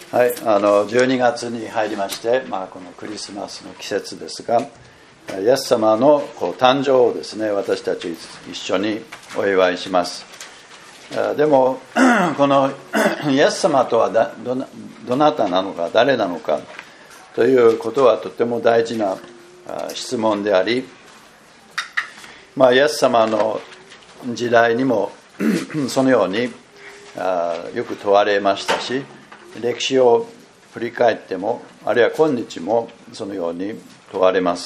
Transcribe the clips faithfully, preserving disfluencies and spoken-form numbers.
はい、あのじゅうにがつに入りまして、まあ、このクリスマスの季節ですが、イエス様のこう誕生をですね、私たち一緒にお祝いします。でもこのイエス様とは ど, などなたなのか、誰なのかということはとても大事な質問であり、まあ、イエス様の時代にもそのようによく問われましたし、歴史を振り返っても、あるいは今日もそのように問われます。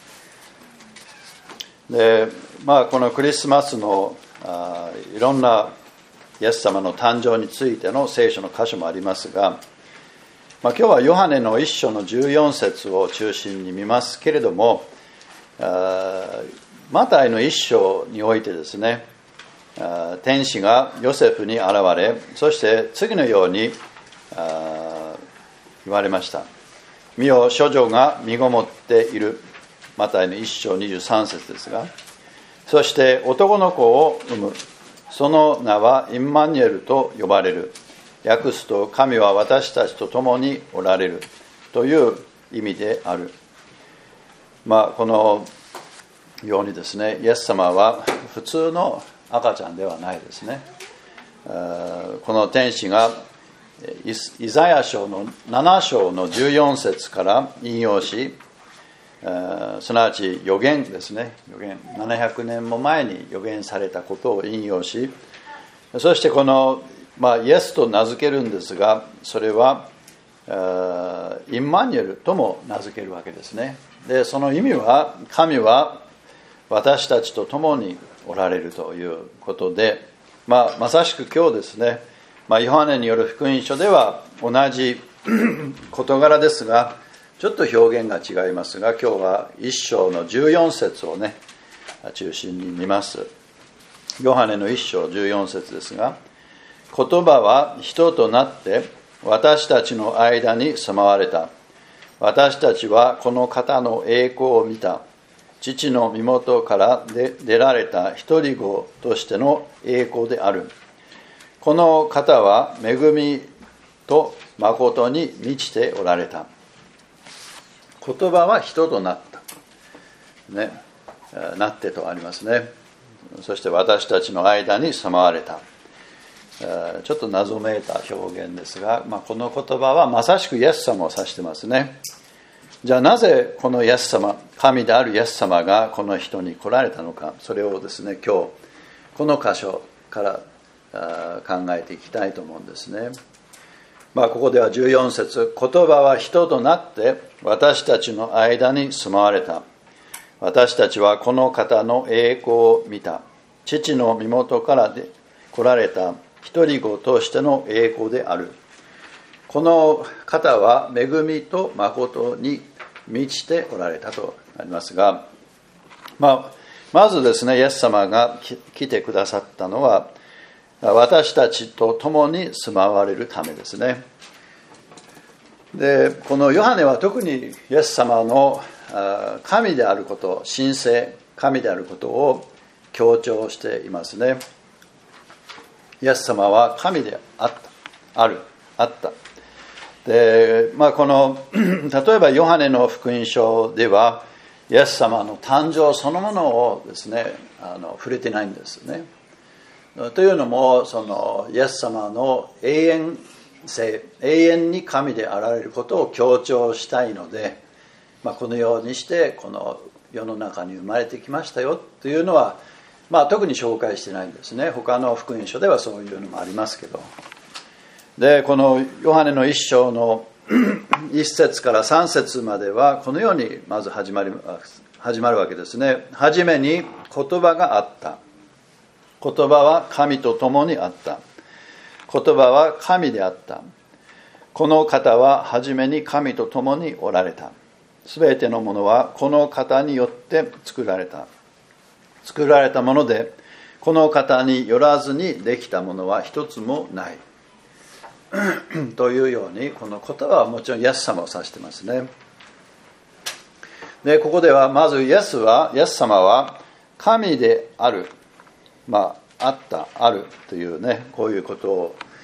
で、まあ、このクリスマスのあいろんなイエス様の誕生についての聖書の箇所もありますが、まあ、今日はヨハネの一章のじゅうよん節を中心に見ますけれども、あマタイの一章においてですね、あ天使がヨセフに現れ、そして次のようにあ言われました。見よ、処女が身ごもっている。マタイの一章にじゅうさん節ですが、そして男の子を産む。その名はインマニュエルと呼ばれる。訳すと、神は私たちと共におられるという意味である。まあ、このようにですね、イエス様は普通の赤ちゃんではないですね。この天使がイザヤ書のなな章のじゅうよん節から引用し、すなわち預言ですね、預言ななひゃくねんも前に預言されたことを引用し、そしてこの、まあ、イエスと名付けるんですが、それはインマニュエルとも名付けるわけですね。で、その意味は、神は私たちと共におられるということで、まあ、まさしく今日ですね、まあ、ヨハネによる福音書では同じ事柄ですが、ちょっと表現が違いますが、今日は一章のじゅうよん節をね、中心に見ます。ヨハネの一章じゅうよん節ですが、言葉は人となって私たちの間に住まわれた。私たちはこの方の栄光を見た。父の身元から出られた一人子としての栄光である。この方は恵みと誠に満ちておられた。言葉は人となった、ね、なってとありますね。そして私たちの間に住まわれた。ちょっと謎めいた表現ですが、まあ、この言葉はまさしくイエス様を指してますね。じゃあなぜこのイエス様、神であるイエス様がこの人に来られたのか、それをですね、今日この箇所から考えていきたいと思うんですね。まあ、ここではじゅうよん節、言葉は人となって私たちの間に住まわれた。私たちはこの方の栄光を見た。父の身元からで来られた一人子としての栄光である。この方は恵みと誠に満ちておられたとありますが、まあ、まずですね、イエス様が来てくださったのは私たちと共に住まわれるためですね。で、このヨハネは特にイエス様の神であること、神聖、神であることを強調していますね。イエス様は神であった、ある、あった。で、まあ、この例えばヨハネの福音書ではイエス様の誕生そのものをですね、あの触れてないんですね。というのも、そのイエス様の永遠性、永遠に神であられることを強調したいので、まあ、このようにしてこの世の中に生まれてきましたよというのは、まあ、特に紹介してないんですね。他の福音書ではそういうのもありますけど。で、このヨハネの一章の一節から三節まではこのようにまず始まり始まるわけですね。はじめに言葉があった。言葉は神と共にあった。言葉は神であった。この方ははじめに神と共におられた。すべてのものはこの方によって作られた。作られたもので、この方によらずにできたものは一つもない。というように、この言葉はもちろんイエス様を指してますね。で、ここではまずイエスは、イエス様は神である。まあ、あった、あるというね、こういうことを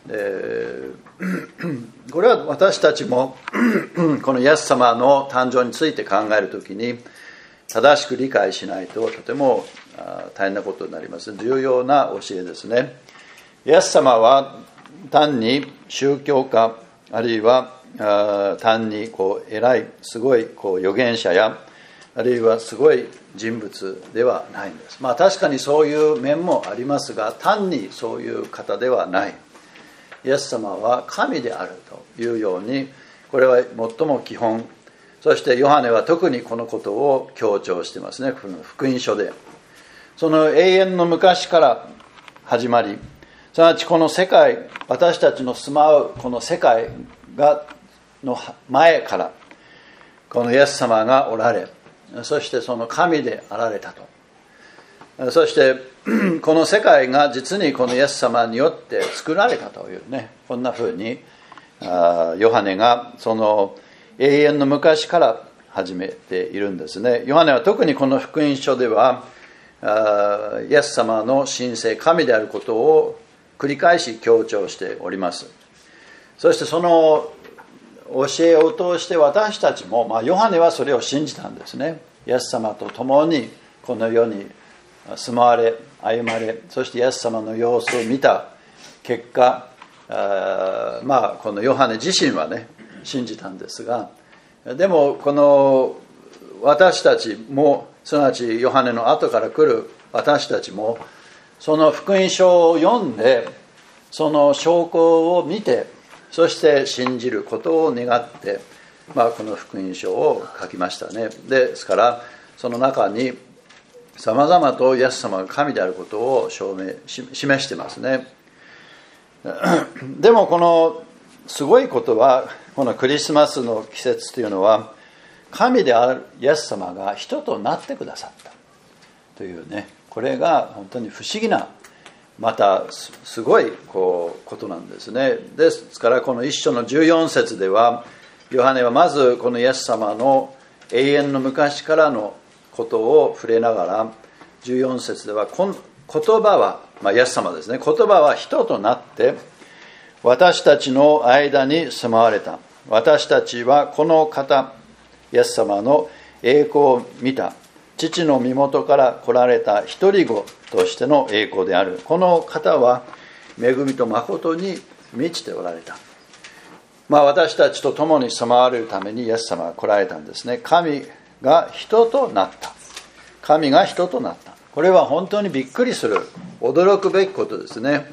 でこれは私たちもこのイエス様の誕生について考えるときに正しく理解しないととても大変なことになります。重要な教えですね。イエス様は単に宗教家あるいは単にこう偉いすごいこう預言者やあるいはすごい人物ではないんです。まあ確かにそういう面もありますが、単にそういう方ではない。イエス様は神であるというように、これは最も基本。そしてヨハネは特にこのことを強調していますね、この福音書で。その永遠の昔から始まり、すなわちこの世界、私たちの住まうこの世界がの前からこのイエス様がおられ、そしてその神であられたと。そしてこの世界が実にこのイエス様によって作られたというね、こんなふうにヨハネがその永遠の昔から始めているんですね。ヨハネは特にこの福音書ではイエス様の神聖神であることを繰り返し強調しております。そしてその教えを通して私たちも、まあ、ヨハネはそれを信じたんですね。イエス様と共にこの世に住まわれ歩まれ、そしてイエス様の様子を見た結果、あまあこのヨハネ自身はね信じたんですが、でもこの私たちも、すなわちヨハネの後から来る私たちも、その福音書を読んでその証拠を見て、そして信じることを願って、まあ、この福音書を書きましたね。ですからその中にさまざまとイエス様が神であることを証明し示してますね。でもこのすごいことは、このクリスマスの季節というのは神であるイエス様が人となってくださったというね、これが本当に不思議な、またすごいこうことなんですね。ですからこの一章のじゅうよん節では、ヨハネはまずこのイエス様の永遠の昔からのことを触れながら、じゅうよん節ではこの言葉は、まあ、イエス様ですね、言葉は人となって私たちの間に住まわれた。私たちはこの方イエス様の栄光を見た。父の身元から来られた一人子としての栄光である。この方は恵みと誠に満ちておられた。まあ、私たちと共に住まわれるためにイエス様が来られたんですね。神が人となった。神が人となった。これは本当にびっくりする、驚くべきことですね。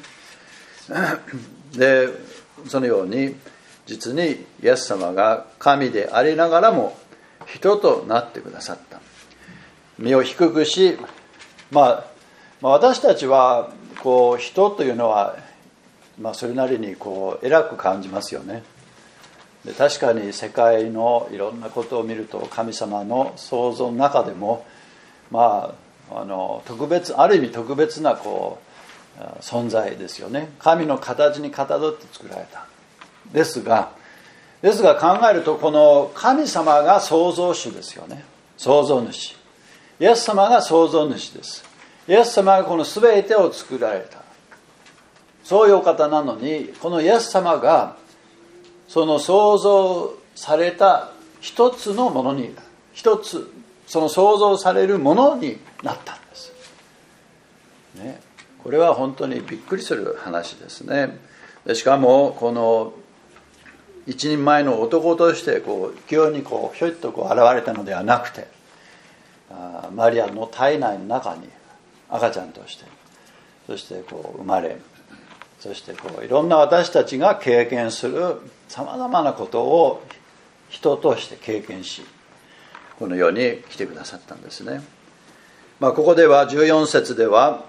で、そのように実にイエス様が神でありながらも人となってくださった。身を低くし、まあ、まあ、私たちはこう人というのは、まあ、それなりにこう偉く感じますよね。で、確かに世界のいろんなことを見ると神様の創造の中でも、まあ、あの特別、ある意味特別なこう存在ですよね。神の形にかたどって作られた。ですがですが考えると、この神様が創造主ですよね。創造主、イエス様が創造主です。イエス様がこの全てを作られた、そういうお方なのに、このイエス様がその創造された一つのものに、一つその創造されるものになったんです、ね、これは本当にびっくりする話ですね。でしかもこの一人前の男としてこう急にこうひょいっとこう現れたのではなくて、マリアの体内の中に赤ちゃんとして、そしてこう生まれ、そしてこういろんな私たちが経験するさまざまなことを人として経験し、この世に来てくださったんですね。まあ、ここではじゅうよん節では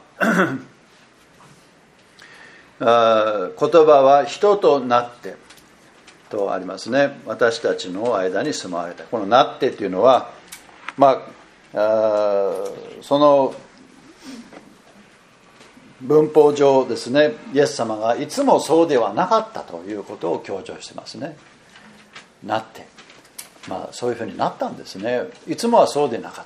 言葉は人となってとありますね。私たちの間に住まわれた。このなってというのは、まあ、その文法上ですね、イエス様がいつもそうではなかったということを強調してますね。なって、まあ、そういうふうになったんですね。いつもはそうでなかった。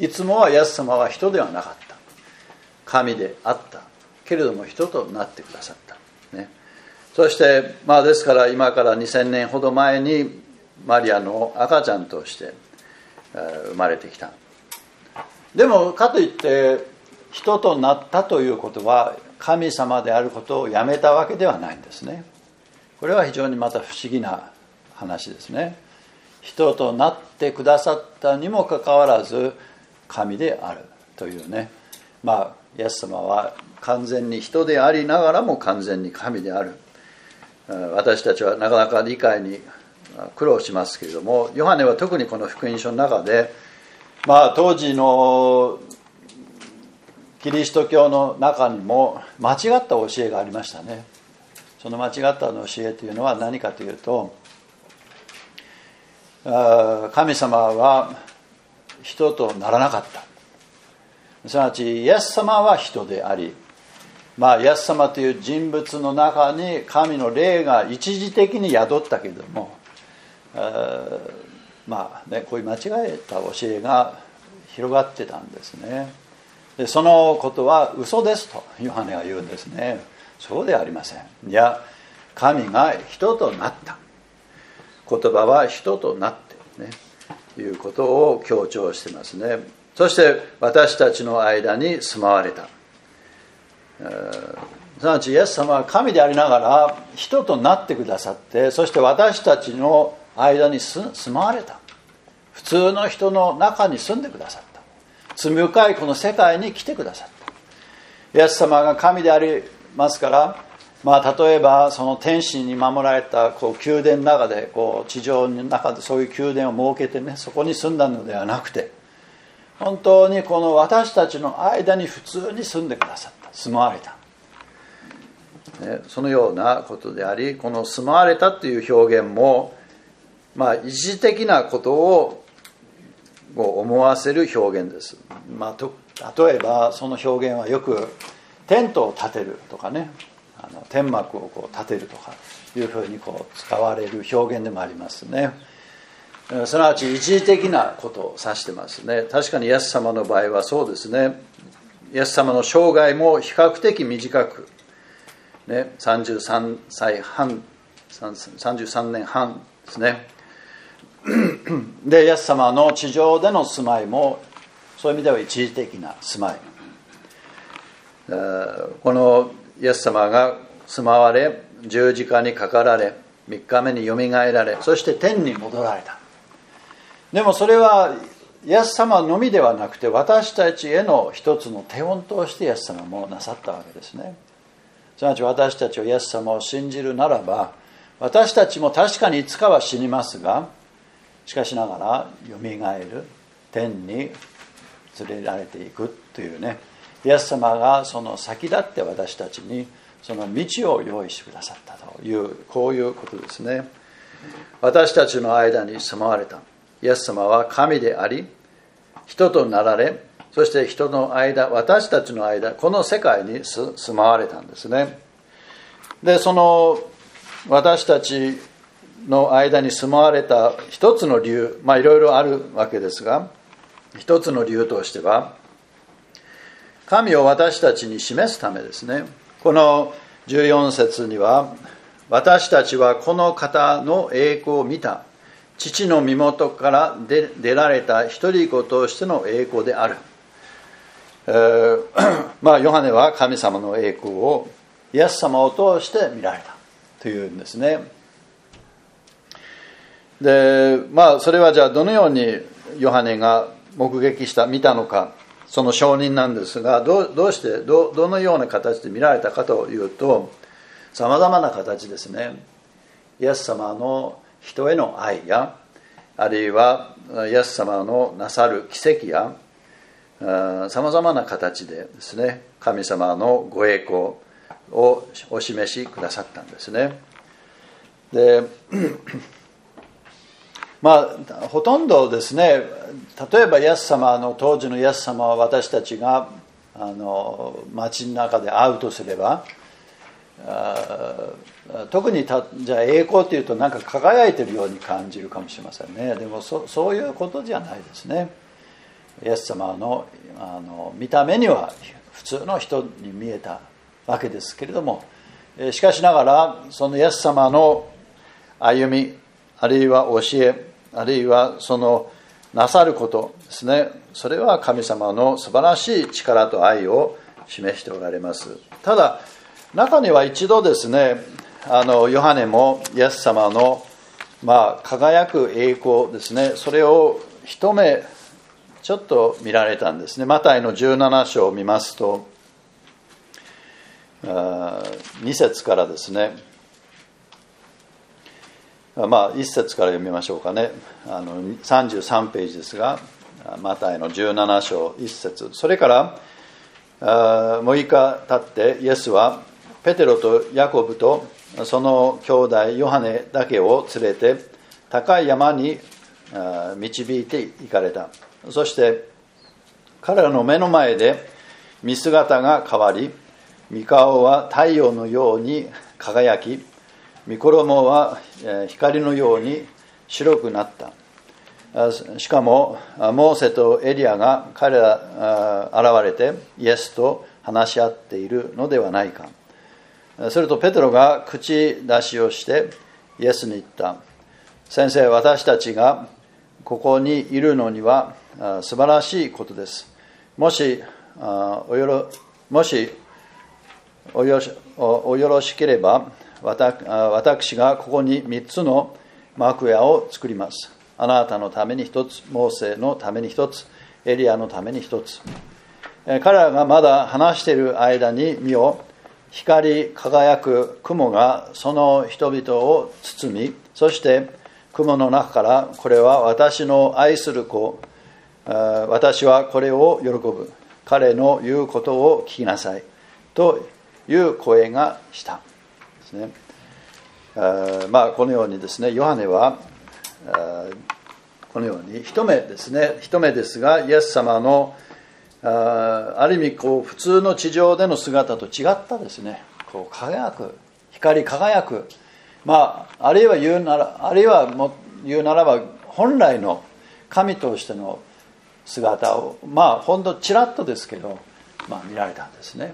いつもはイエス様は人ではなかった。神であったけれども人となってくださった、ね、 そして、まあ、ですから今からにせんねんほど前にマリアの赤ちゃんとして生まれてきた。でもかといって人となったということは神様であることをやめたわけではないんですね。これは非常にまた不思議な話ですね。人となってくださったにもかかわらず神であるというね、まあイエス様は完全に人でありながらも完全に神である。私たちはなかなか理解に苦労しますけれども、ヨハネは特にこの福音書の中で、まあ当時のキリスト教の中にも間違った教えがありましたね。その間違った教えというのは何かというと、神様は人とならなかった。すなわちイエス様は人であり、まあイエス様という人物の中に神の霊が一時的に宿ったけれども、まあね、こういう間違えた教えが広がってたんですね。でそのことは嘘ですとヨハネは言うんですね。そうではありません。いや、神が人となった、言葉は人となってね、いうことを強調してますね。そして私たちの間に住まわれた。すなわちイエス様は神でありながら人となってくださって、そして私たちの間に住まわれた。普通の人の中に住んでくださった。罪深いこの世界に来てくださった。イエス様が神でありますから、まあ、例えばその天使に守られたこう宮殿の中で、こう地上の中でそういう宮殿を設けてね、そこに住んだのではなくて、本当にこの私たちの間に普通に住んでくださった、住まわれた、ね、そのようなことであり、この住まわれたという表現も、まあ、一時的なことを思わせる表現です。まあ、と例えばその表現はよくテントを建てるとかね、あの天幕をこう建てるとかいうふうにこう使われる表現でもありますね。すなわち一時的なことを指してますね。確かにイエス様の場合はそうですね。イエス様の生涯も比較的短く、ね、さんじゅうさんさいはん、さんじゅうさんねんはんですね。でイエス様の地上での住まいもそういう意味では一時的な住まい。このイエス様が住まわれ、十字架にかかられ、みっかめによみがえられ、そして天に戻られた。でもそれはイエス様のみではなくて、私たちへの一つの手本としてイエス様もなさったわけですね。すなわち私たちはイエス様を信じるならば、私たちも確かにいつかは死にますが、しかしながらよみがえる、天に連れられていくというね、イエス様がその先立って私たちにその道を用意してくださったという、こういうことですね。私たちの間に住まわれたイエス様は神であり、人となられ、そして人の間、私たちの間、この世界に住まわれたんですね。でその私たちの間に住まわれた一つの理由、まあいろいろあるわけですが、一つの理由としては、神を私たちに示すためですね。このじゅうよん節には、私たちはこの方の栄光を見た、父の身元から出, 出られた一人子としての栄光である。えー、まあヨハネは神様の栄光をイエス様を通して見られたというんですね。でまあそれはじゃあどのようにヨハネが目撃した見たのか、その証人なんですが、ど う, どうしてどどのような形で見られたかというと、さまざまな形ですね。イエス様の人への愛や、あるいはイエス様のなさる奇跡や、さまざまな形でですね、神様のご栄光をお示しくださったんですね。でまあほとんどですね、例えばイエス様の当時のイエス様は私たちがあの街の中で会うとすれば、あ特にたじゃあ栄光というとなんか輝いてるように感じるかもしれませんね。でも そ, そういうことじゃないですね。イエス様 の, あの見た目には普通の人に見えたわけですけれども、 しかしながらそのイエス様の歩み、あるいは教え、あるいはそのなさることですね、それは神様の素晴らしい力と愛を示しておられます。ただ中には一度ですね、あのヨハネもイエス様の、まあ、輝く栄光ですね、それを一目ちょっと見られたんですね。マタイのじゅうなな章を見ますと、に節からですね、まあいち節から読みましょうかね。あのさんじゅうさんページですが、マタイのじゅうなな章いち節、それからむいか経ってイエスはペテロとヤコブとその兄弟ヨハネだけを連れて高い山に導いて行かれた。そして彼らの目の前で見姿が変わり、御顔は太陽のように輝き、御衣は光のように白くなった。しかもモーセとエリアが彼ら現れてイエスと話し合っているのではないか。するとペテロが口出しをしてイエスに言った。先生、私たちがここにいるのには素晴らしいことです。もしおよろもしおよしおよろしければ私がここにみっつの幕屋を作ります。あなたのために一つ、モーセのために一つ、エリアのために一つ。彼らがまだ話している間に見よ、光り輝く雲がその人々を包み、そして雲の中からこれは私の愛する子、私はこれを喜ぶ、彼の言うことを聞きなさいという声がしたですね。まあこのようにですね、ヨハネはこのように一目ですね、一目ですがイエス様のあ, ある意味こう普通の地上での姿と違ったですね、こう輝く、光り輝く、まああるいは言うならあるいはも言うならば本来の神としての姿をまあほんとちらっとですけど、まあ、見られたんですね。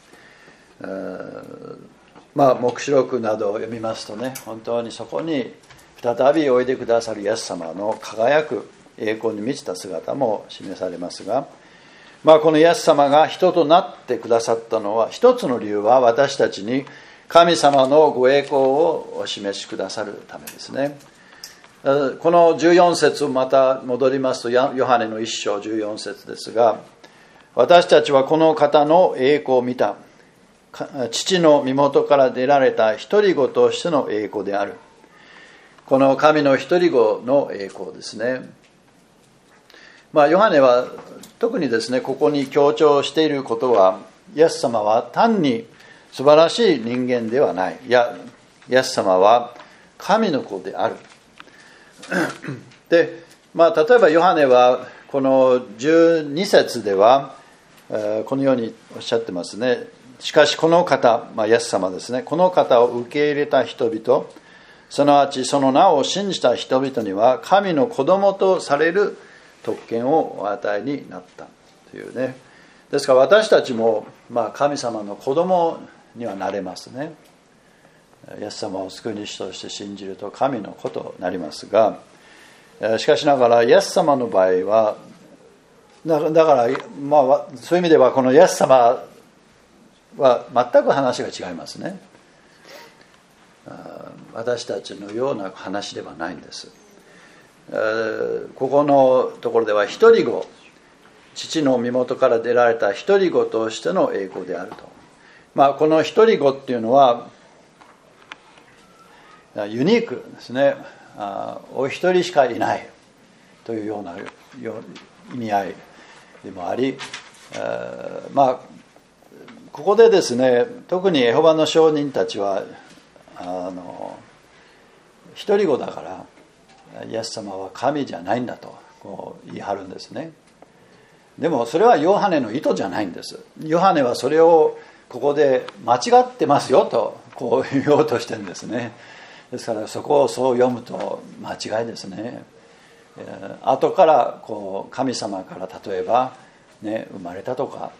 まあ黙示録などを読みますとね、本当にそこに再びおいでくださるイエス様の輝く栄光に満ちた姿も示されますが、まあ、このイエス様が人となってくださったのは、一つの理由は私たちに神様のご栄光をお示しくださるためですね。このじゅうよん節また戻りますと、ヨハネのいっ章じゅうよん節ですが、私たちはこの方の栄光を見た。父の身元から出られた一人子としての栄光である。この神の一人子の栄光ですね。まあ、ヨハネは特にですね、ここに強調していることは、イエス様は単に素晴らしい人間ではない。いや、イエス様は神の子である。で、まあ、例えばヨハネはこのじゅうに節ではこのようにおっしゃってますね。しかしこの方、まあ、イエス様ですね、この方を受け入れた人々、すなわちその名を信じた人々には神の子供とされる特権をお与えになったというね。ですから私たちも、まあ、神様の子供にはなれますね。イエス様を救い主として信じると神の子となりますが、しかしながらイエス様の場合はだから、まあ、そういう意味ではこのイエス様は全く話が違いますね。私たちのような話ではないんです。ここのところでは一人子、父の身元から出られた一人子としての栄光であると。まあ、この一人子っていうのはユニークですね。お一人しかいないというような意味合いでもあり、まあここでですね、特にエホバの証人たちはあの一人子だからイエス様は神じゃないんだとこう言い張るんですね。でもそれはヨハネの意図じゃないんです。ヨハネはそれをここで間違ってますよとこう言おうとしてるんですね。ですからそこをそう読むと間違いですね。後からこう神様から例えば、ね、生まれたとか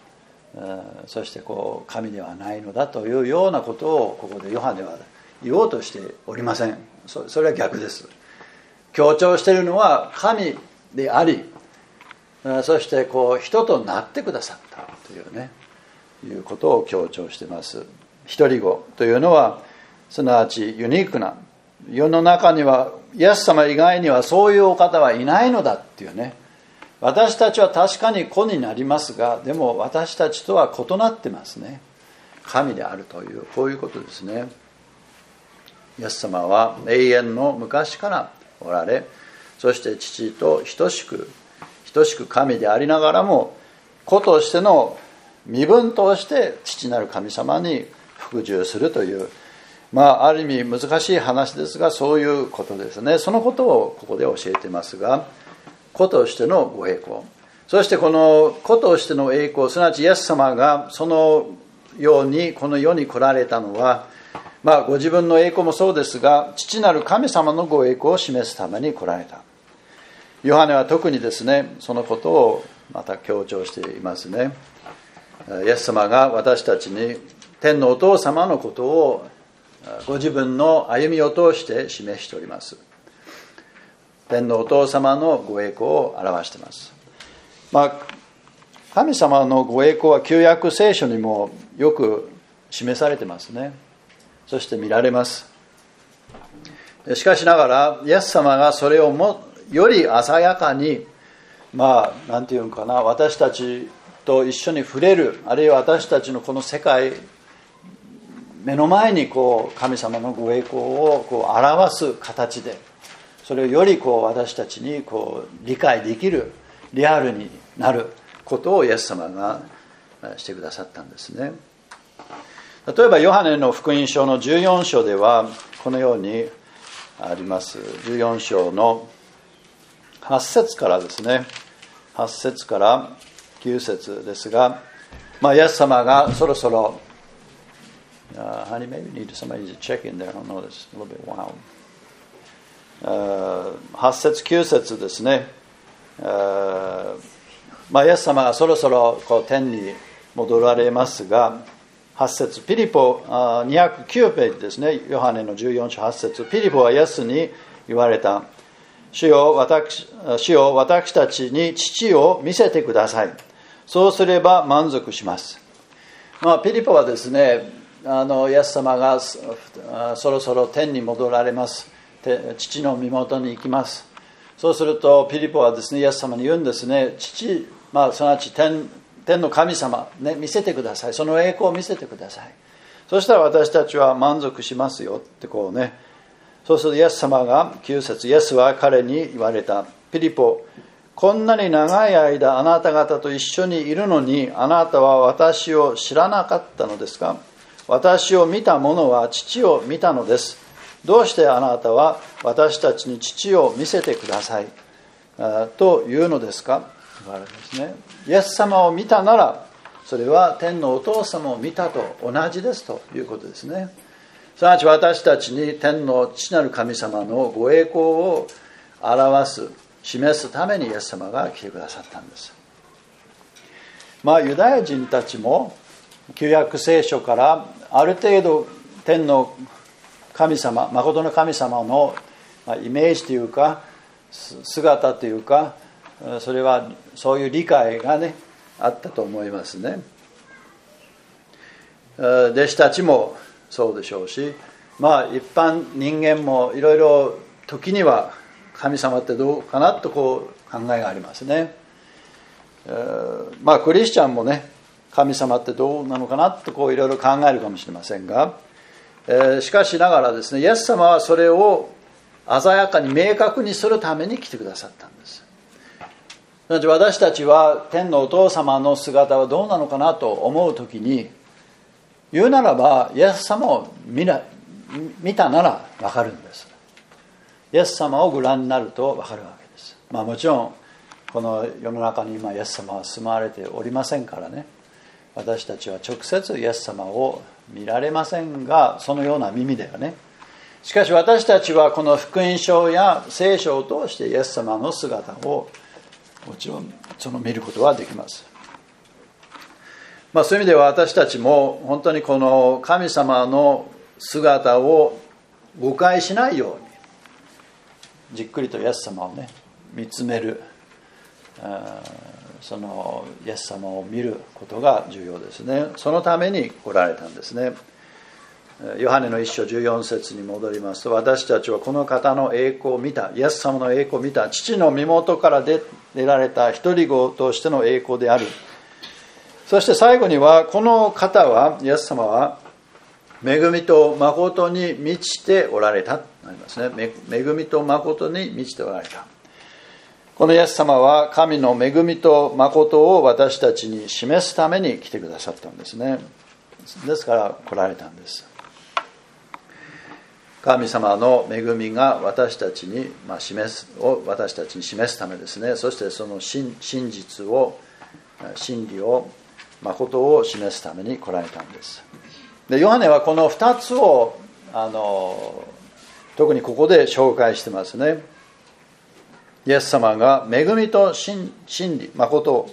そしてこう神ではないのだというようなことをここでヨハネは言おうとしておりません。それは逆です。強調しているのは神であり、そしてこう人となってくださったというね、いうことを強調しています。一人子というのはすなわちユニークな、世の中にはイエス様以外にはそういうお方はいないのだっていうね。私たちは確かに子になりますが、でも私たちとは異なってますね。神であるという、こういうことですね。イエス様は永遠の昔からおられ、そして父と等しく等しく神でありながらも、子としての身分として父なる神様に服従するという、まあある意味難しい話ですが、そういうことですね。そのことをここで教えていますが、子としてのご栄光、そしてこの子としての栄光、すなわちイエス様がそのようにこの世に来られたのは、まあご自分の栄光もそうですが、父なる神様のご栄光を示すために来られた。ヨハネは特にですね、そのことをまた強調していますね。イエス様が私たちに天のお父様のことをご自分の歩みを通して示しております。天のお父様のご栄光を表しています。まあ、神様のご栄光は旧約聖書にもよく示されてますね。そして見られます。しかしながらイエス様がそれをもより鮮やかに、まあなんていうのかな、私たちと一緒に触れる、あるいは私たちのこの世界目の前にこう神様のご栄光をこう表す形で、それをよりこう私たちにこう理解できる、リアルになることをイエス様がしてくださったんですね。例えばヨハネの福音書のじゅうよん章ではこのようにあります。じゅうよん章のはち節からですね、はち節からきゅう節ですが、まあ、イエス様がそろそろ、uh, honey, maybe you need somebody to check in there. I don't know, this a little bit wild. はち節きゅう節ですね。まあ、イエス様がそろそろこう天に戻られますが、はち節、ピリポにひゃくきゅうページですね。ヨハネのじゅうよん章はち節、ピリポはイエスに言われた。主よ、私、主よ、私たちに父を見せてください。そうすれば満足します。まあ、ピリポはですね、あのイエス様がそろそろ天に戻られます。父の身元に行きます。そうするとピリポはですね、イエス様に言うんですね。父、まあ、すなわち 天, 天の神様、ね、見せてください。その栄光を見せてください。そしたら私たちは満足しますよってこうね。そうするとイエス様がきゅう節、イエスは彼に言われた。ピリポ、こんなに長い間あなた方と一緒にいるのに、あなたは私を知らなかったのですか？私を見た者は父を見たのです。どうしてあなたは私たちに父を見せてくださいというのですか？というですね。イエス様を見たなら、それは天のお父様を見たと同じですということですね。すなわち私たちに天の父なる神様のご栄光を表す、示すためにイエス様が来てくださったんです。まあユダヤ人たちも旧約聖書からある程度天の神様、誠の神様のイメージというか姿というか、それはそういう理解がねあったと思いますね。弟子たちもそうでしょうし、まあ一般人間もいろいろ時には神様ってどうかなとこう考えがありますね。まあクリスチャンもね、神様ってどうなのかなとこういろいろ考えるかもしれませんが、しかしながらですね、イエス様はそれを鮮やかに明確にするために来てくださったんです。私たちは天のお父様の姿はどうなのかなと思うときに、言うならばイエス様を 見, な見たなら分かるんです。イエス様をご覧になると分かるわけです。まあもちろんこの世の中に今イエス様は住まわれておりませんからね、私たちは直接イエス様を見られませんが、そのような耳ではね。しかし私たちはこの福音書や聖書を通してイエス様の姿をもちろんその見ることはできます。 まあ、そういう意味では私たちも本当にこの神様の姿を誤解しないようにじっくりとイエス様をね見つめる、そのイエス様を見ることが重要ですね。そのために来られたんですね。ヨハネの一章じゅうよん節に戻りますと、私たちはこの方の栄光を見た、イエス様の栄光を見た、父の身元から出られた一人子としての栄光である。そして最後には、この方はイエス様は恵みと誠に満ちておられたとなりますね。恵みと誠に満ちておられた。このイエス様は神の恵みと誠を私たちに示すために来てくださったんですね。ですから来られたんです。神様の恵みが私たちに、まあ、示すを私たちに示すためですね。そしてその 真, 真実を真理を誠を示すために来られたんです。でヨハネはこのふたつをあの特にここで紹介してますね。イエス様が恵みと 真, 真理誠を、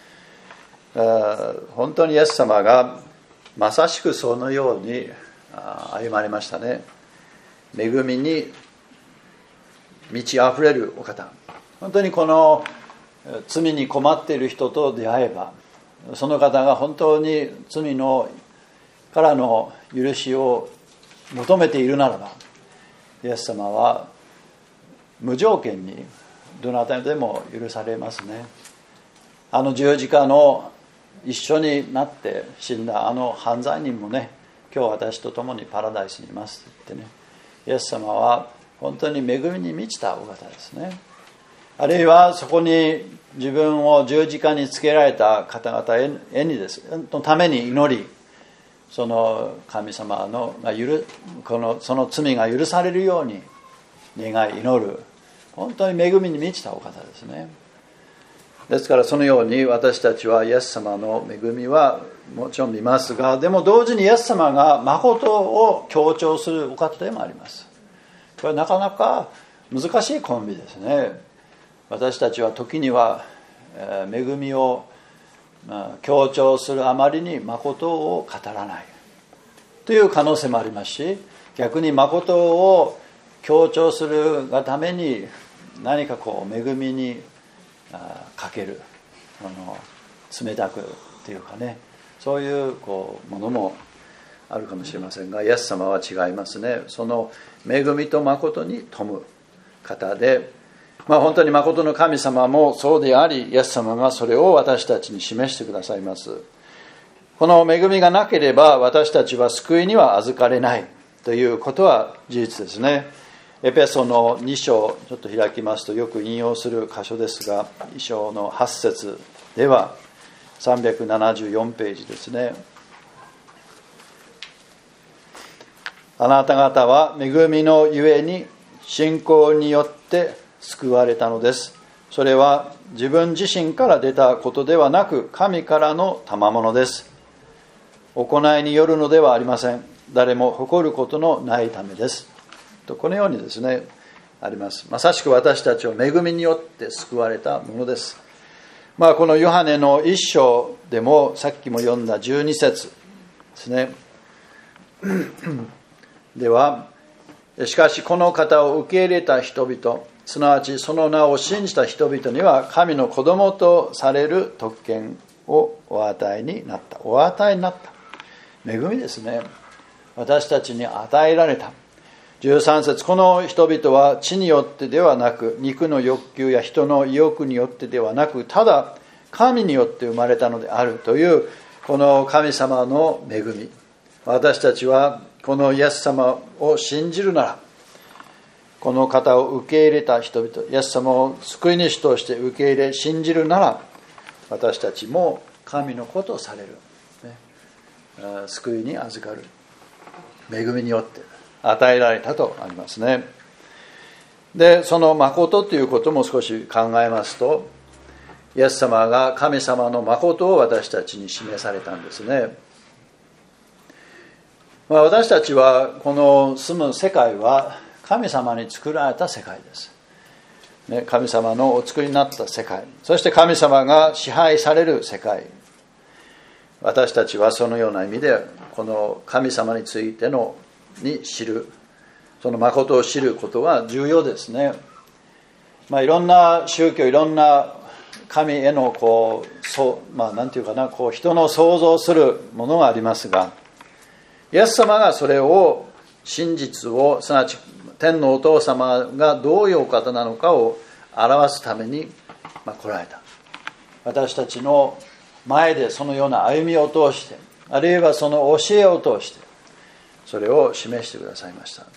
本当にイエス様がまさしくそのように歩まれましたね。恵みに満ち溢れるお方、本当にこの罪に困っている人と出会えば、その方が本当に罪のからの許しを求めているならば、イエス様は無条件にどなたでも許されますね。あの十字架の一緒になって死んだあの犯罪人もね、今日私と共にパラダイスにいますって言ってね、イエス様は本当に恵みに満ちたお方ですね。あるいはそこに自分を十字架につけられた方々へにですのために祈り、その神様のが許このその罪が許されるように願い祈る、本当に恵みに満ちたお方ですね。ですからそのように私たちはイエス様の恵みはもちろん見ますが、でも同時にイエス様が誠を強調するお方でもあります。これなかなか難しいコンビですね。私たちは時には恵みを強調するあまりに誠を語らないという可能性もありますし、逆に誠を強調するがために何かこう恵みにかける、あの冷たくっていうかね、そういうこうものもあるかもしれませんが、イエス様は違いますね。その恵みと誠に富む方で、まあ、本当に誠の神様もそうであり、イエス様がそれを私たちに示してくださいます。この恵みがなければ私たちは救いには預かれないということは事実ですね。エペソのに章ちょっと開きますとよく引用する箇所ですが、に章のはち節ではさんびゃくななじゅうよんページですね。あなた方は恵みのゆえに信仰によって救われたのです。それは自分自身から出たことではなく、神からの賜物です。行いによるのではありません。誰も誇ることのないためです。とこのようにですねあります。まさしく私たちは恵みによって救われたものです。まあこのヨハネの一章でもさっきも読んだじゅうに節ですね。では、しかしこの方を受け入れた人々、すなわちその名を信じた人々には神の子供とされる特権をお与えになった。お与えになった。恵みですね。私たちに与えられた。じゅうさん節、この人々は地によってではなく、肉の欲求や人の意欲によってではなく、ただ神によって生まれたのであるという、この神様の恵み。私たちはこのイエス様を信じるなら、この方を受け入れた人々、イエス様を救い主として受け入れ信じるなら、私たちも神の子とされる、ね、救いに預かる恵みによって与えられたとありますね。で、その誠ということも少し考えますと、イエス様が神様の誠を私たちに示されたんですね。まあ、私たちはこの住む世界は神様に作られた世界です、ね、神様のお作りになった世界、そして神様が支配される世界、 私たちはそのような意味でこの神様についてのに知る、その誠を知ることは重要ですね。まあ、いろんな宗教、いろんな神へのこう、そうまあなんていうかな、こう人の想像するものがありますが、イエス様がそれを真実を、すなわち天のお父様がどういうお方なのかを表すために、まあ、来られた。私たちの前でそのような歩みを通して、あるいはその教えを通してそれを示してくださいました。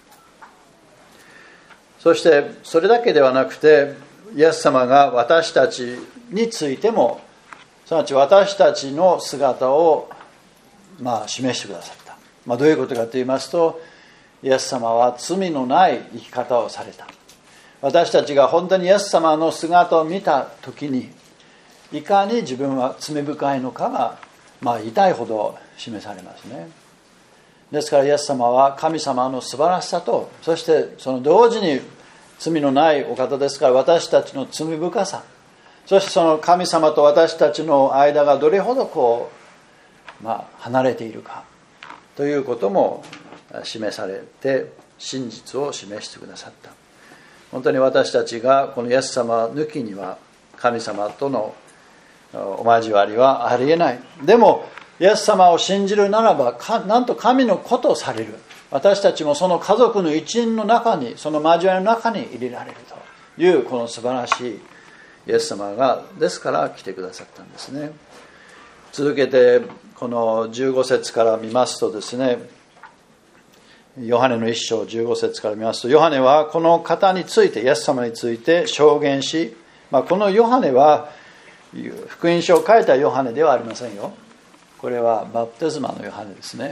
そしてそれだけではなくて、イエス様が私たちについても、すなわち私たちの姿をまあ示してくださった。まあ、どういうことかと言いますと、イエス様は罪のない生き方をされた。私たちが本当にイエス様の姿を見たときに、いかに自分は罪深いのかが、まあ、痛いほど示されますね。ですからイエス様は神様の素晴らしさと、そしてその同時に罪のないお方ですから、私たちの罪深さ、そしてその神様と私たちの間がどれほどこう、まあ、離れているかということも示されて、真実を示してくださった。本当に私たちがこのイエス様抜きには神様とのお交わりはありえない。でもイエス様を信じるならば、なんと神の子とされる。私たちもその家族の一員の中に、その交わりの中に入れられるという、この素晴らしいイエス様がですから来てくださったんですね。続けてこのじゅうご節から見ますとですね、ヨハネの一章じゅうご節から見ますと、ヨハネはこの方について、イエス様について証言し、まあ、このヨハネは福音書を書いたヨハネではありませんよ。これはバプテスマのヨハネですね。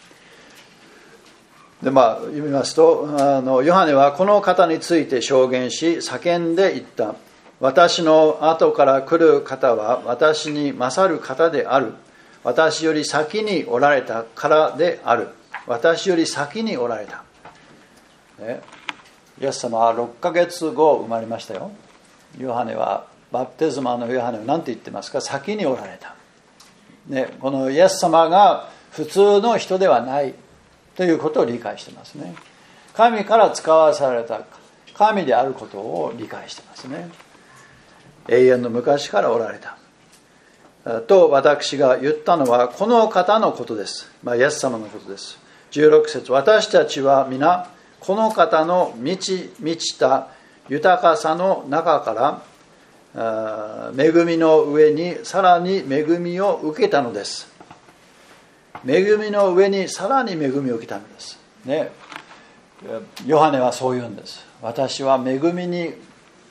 でまあ読みますと、あのヨハネはこの方について証言し、叫んで言った。私の後から来る方は私に勝る方である。私より先におられたからである。私より先におられた、ね、イエス様はろっかげつご生まれましたよ。ヨハネはバプテスマのヨハネは何て言ってますか？先におられた、ね、このイエス様が普通の人ではないということを理解してますね。神から使わされた神であることを理解してますね。永遠の昔からおられたと私が言ったのはこの方のことです。まあ、イエス様のことです。じゅうろく節、私たちは皆この方の満ち満ちた豊かさの中から恵みの上にさらに恵みを受けたのです。恵みの上にさらに恵みを受けたのです、ね、ヨハネはそう言うんです。私は恵みに、例え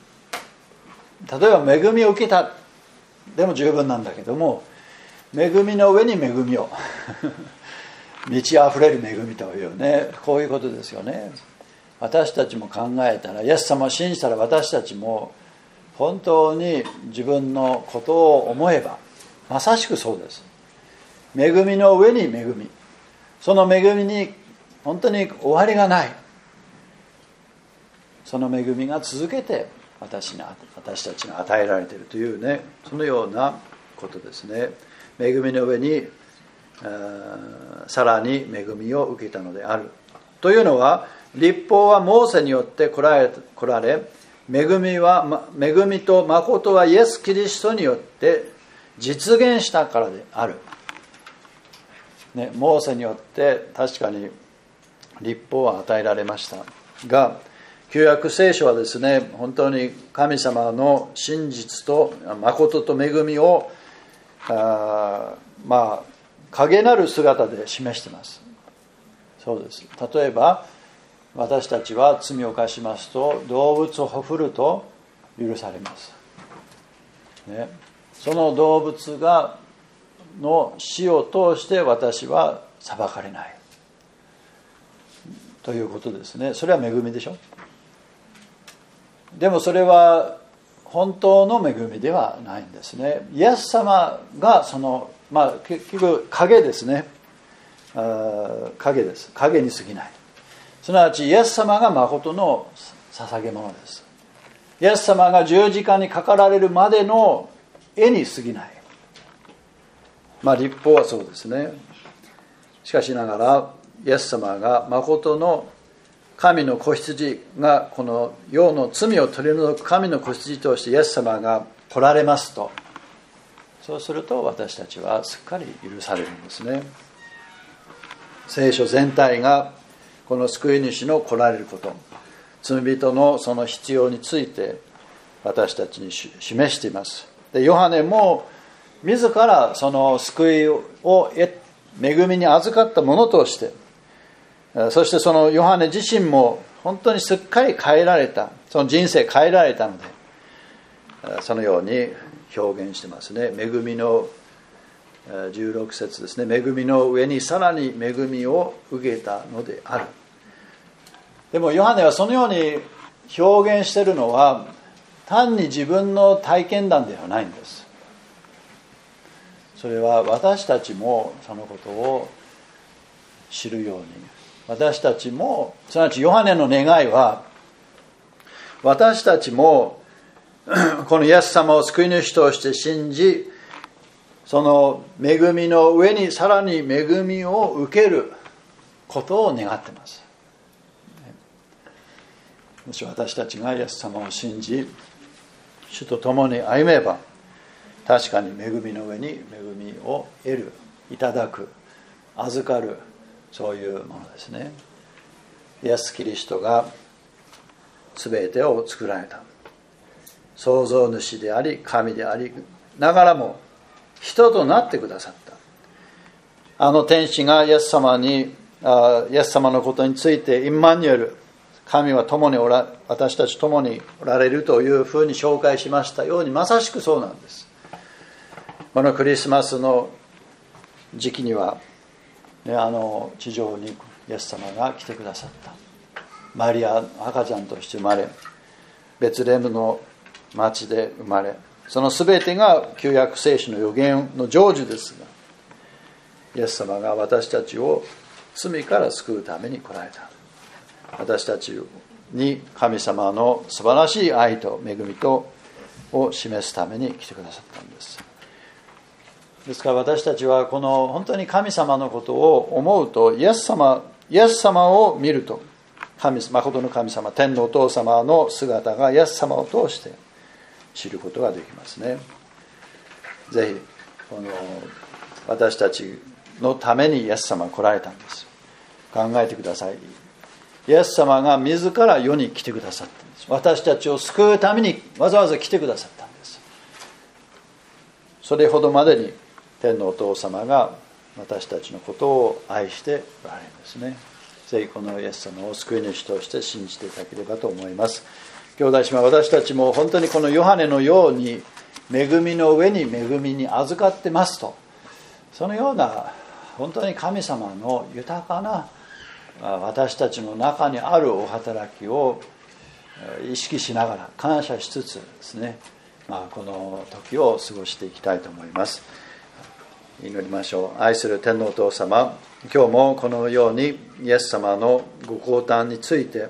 ば恵みを受けたでも十分なんだけども、恵みの上に恵みを満ち溢れる恵みというね、こういうことですよね。私たちも考えたら、イエス様を信じたら、私たちも本当に自分のことを思えばまさしくそうです。恵みの上に恵み、その恵みに本当に終わりがない。その恵みが続けて私に私たちが与えられているというね、そのようなことですね。恵みの上にさらに恵みを受けたのであるというのは、律法はモーセによって来られ、来られ恵みは恵みと誠はイエス・キリストによって実現したからである、ね、モーセによって確かに律法は与えられましたが、旧約聖書はですね、本当に神様の真実と誠と恵みをあまあ影なる姿で示しています。そうです。例えば私たちは罪を犯しますと動物をほふると許されます、ね、その動物がの死を通して私は裁かれないということですね。それは恵みでしょ。でもそれは本当の恵みではないんですね。イエス様がその、まあ結局影ですね。あ影です。影に過ぎない。すなわちイエス様が誠の捧げ物です。イエス様が十字架にかかられるまでの絵に過ぎない。 まあ立法はそうですね。しかしながらイエス様が誠の神の子羊がこの世の罪を取り除く神の子羊としてイエス様が来られますと、そうすると私たちはすっかり許されるんですね。聖書全体がこの救い主の来られること、罪人のその必要について私たちに示しています。でヨハネも自らその救いを恵みに預かったものとして、そしてそのヨハネ自身も本当にすっかり変えられた、その人生変えられたので、そのように表現してますね。恵みのじゅうろく節ですね。恵みの上にさらに恵みを受けたのである。でもヨハネはそのように表現しているのは単に自分の体験談ではないんです。それは私たちもそのことを知るように、私たちも、すなわちヨハネの願いは、私たちもこのイエス様を救い主として信じ、その恵みの上にさらに恵みを受けることを願っています。もし私たちがイエス様を信じ、主と共に歩めば、確かに恵みの上に恵みを得る、いただく、預かる、そういうものですね。イエス・キリストが全てを作られた創造主であり神でありながらも人となってくださった。あの天使がイエス様にあイエス様のことについてインマニュエル、神は共におら私たち共におられるというふうに紹介しましたように、まさしくそうなんです。このクリスマスの時期には、ね、あの地上にイエス様が来てくださった。マリア赤ちゃんとして生まれ、ベツレヘムの町で生まれ、その全てが旧約聖書の預言の成就ですが、イエス様が私たちを罪から救うために来られた。私たちに神様の素晴らしい愛と恵みとを示すために来てくださったんです。ですから私たちはこの本当に神様のことを思うと、イエス様、イエス様を見ると、神誠の神様、天のお父様の姿がイエス様を通して知ることができますね。ぜひこの私たちのためにイエス様が来られたんです。考えてください。イエス様が自ら世に来てくださったんです。私たちを救うためにわざわざ来てくださったんです。それほどまでに天のお父様が私たちのことを愛しておられるんですね。ぜひこのイエス様を救い主として信じていただければと思います。兄弟姉妹、私たちも本当にこのヨハネのように恵みの上に恵みに預かってますと、そのような本当に神様の豊かな私たちの中にあるお働きを意識しながら感謝しつつですね、まあ、この時を過ごしていきたいと思います。祈りましょう。愛する天のお父様、今日もこのようにイエス様のご降誕について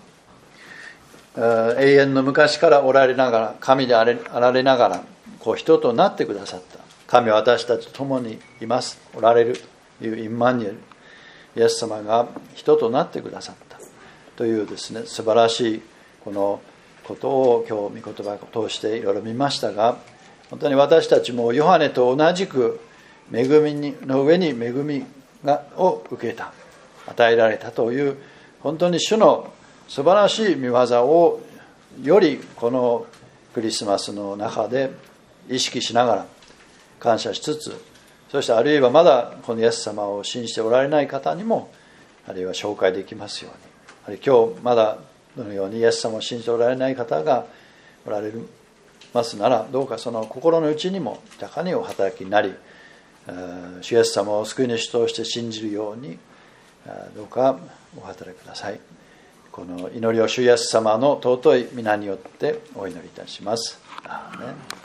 永遠の昔からおられながら、神であられながらこう人となってくださった。神は私たちと共にいます、おられるというインマニュエル、イエス様が人となってくださったというですね、素晴らしいこのことを今日御言葉を通していろいろ見ましたが、本当に私たちもヨハネと同じく恵みの上に恵みがを受けた、与えられたという本当に主の素晴らしい御業をよりこのクリスマスの中で意識しながら感謝しつつ、そしてあるいはまだこのイエス様を信じておられない方にもあるいは紹介できますように、あるいは今日まだどのようにイエス様を信じておられない方がおられますなら、どうかその心の内にも豊かにお働きになり、主イエス様を救い主として信じるようにどうかお働きください。この祈りを主イエス様の尊い皆によってお祈りいたします。アーメン。